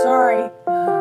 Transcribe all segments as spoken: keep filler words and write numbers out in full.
Sorry.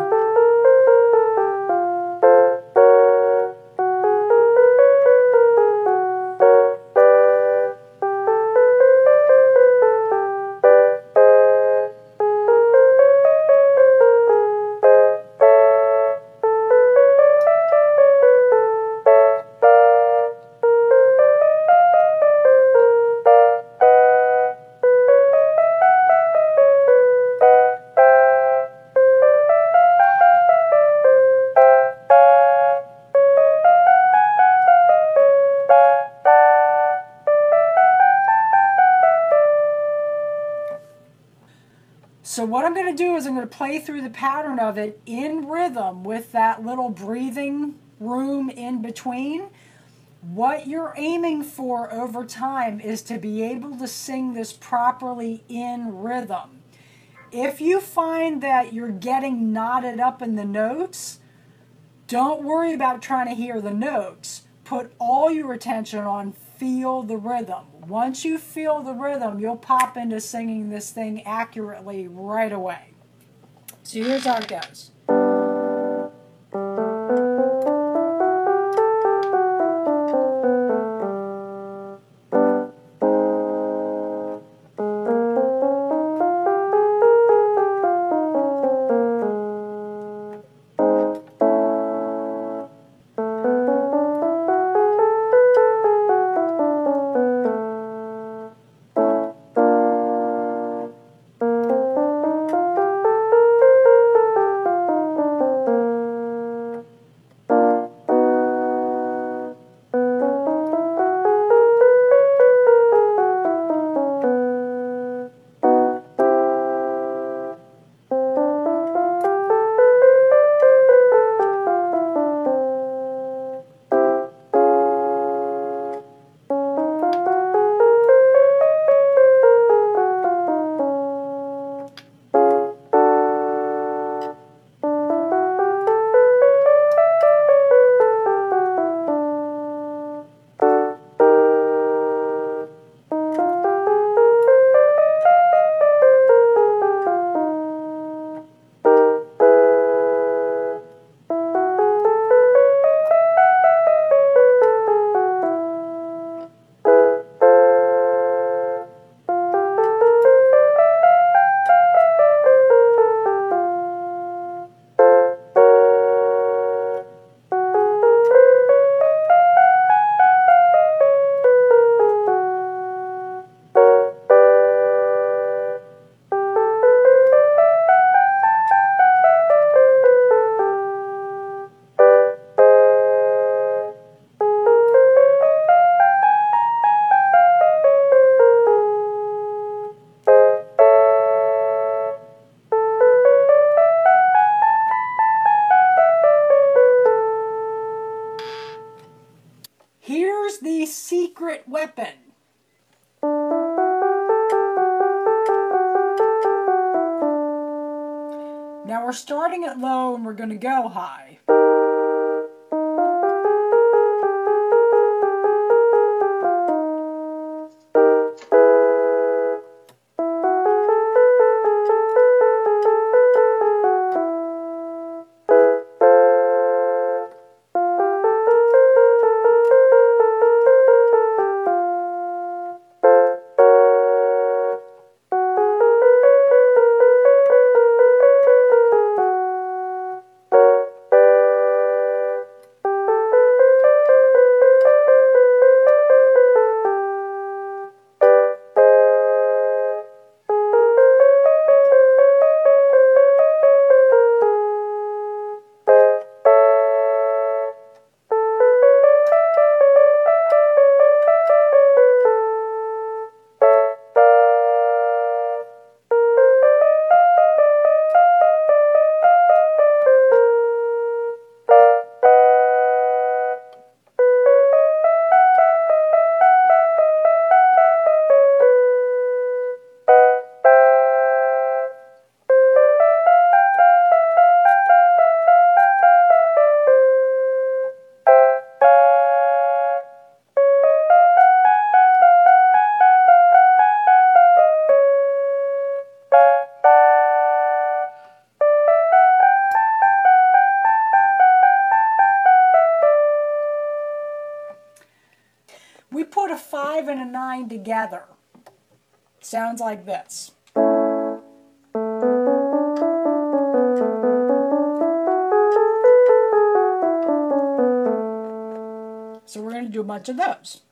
So what I'm going to do is I'm going to play through the pattern of it in rhythm with that little breathing room in between. What you're aiming for over time is to be able to sing this properly in rhythm. If you find that you're getting knotted up in the notes, don't worry about trying to hear the notes. Put all your attention on feel the rhythm. Once you feel the rhythm, you'll pop into singing this thing accurately right away. So here's how it goes. Here's the secret weapon. Now we're starting at low and we're going to go high. and a nine together sounds like this. So we're going to do a bunch of those.